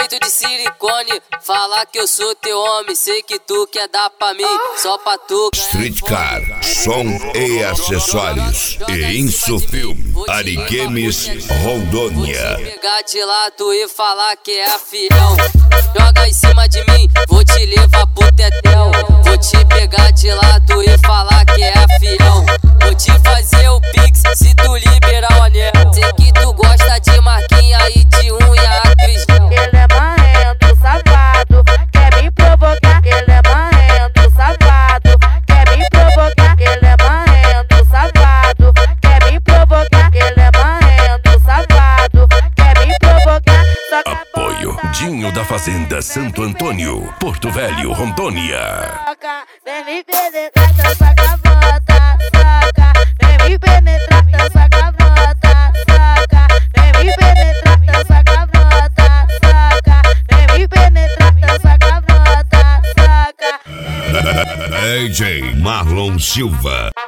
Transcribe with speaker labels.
Speaker 1: Peito de silicone, falar que eu sou teu homem. Sei que tu quer dar pra mim, só pra tu.
Speaker 2: Streetcar, som e acessórios. E Insufilme, Arigames, Rondônia.
Speaker 1: Vou te pegar de lado e falar que é fiel. Joga em cima de mim, vou te levar pro tetel. Vou te pegar de lado e falar que é fiel. Vou te fazer o pix se tu liberar o anel. Sei que tu gosta de marquinha e de unha acristal.
Speaker 3: Ele é marrento, safado, quer me provocar. Ele é marrento, safado, quer me provocar. Ele é marrento, safado, quer me provocar. Ele é marrento, safado, quer me provocar.
Speaker 4: Apoio Dinho da Fazenda Santo Antônio, Porto Velho, Rondônia.
Speaker 3: Vem me penetrar, dança gavota, saca. Vem me penetrar, dança gavota, saca. Vem me penetrar, dança gavota, saca. Vem me penetrar, dança gavota, saca.
Speaker 2: DJ Marlon Silva.